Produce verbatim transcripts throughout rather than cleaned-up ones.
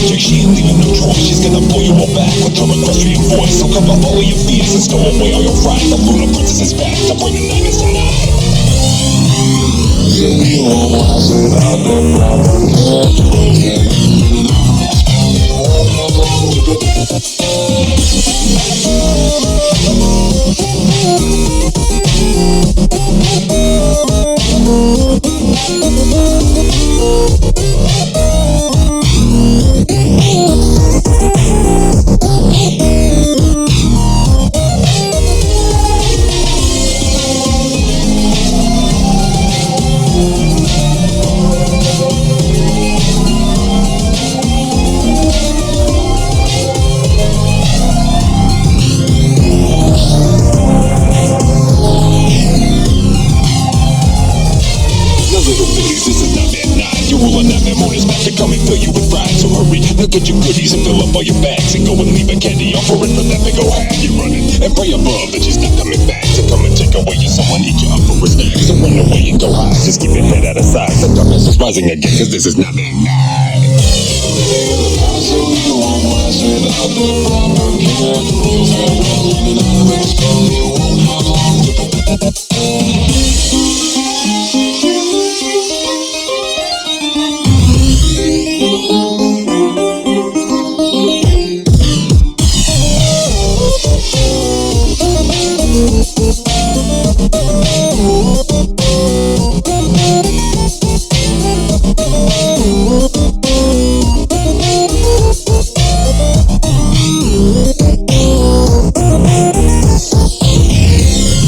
magic, she ain't leaving no choice. She's gonna pull you all back with her equestrian voice. So cover all of your fears and stow away all your fright. The Luna Princess is back to bring the nightmares tonight. You know I said I never look at your goodies and fill up all your bags and go and leave a candy offer it for that big ol' hag. You're running and pray above that she's not coming back to come and take away your soul and eat you up for a snack. So run away and go high, just keep your head out of sight. The darkness is rising again, cause this is nothing night.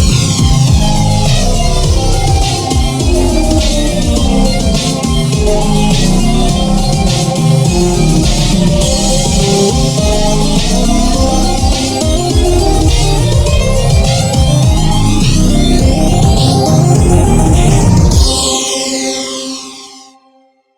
Yeah.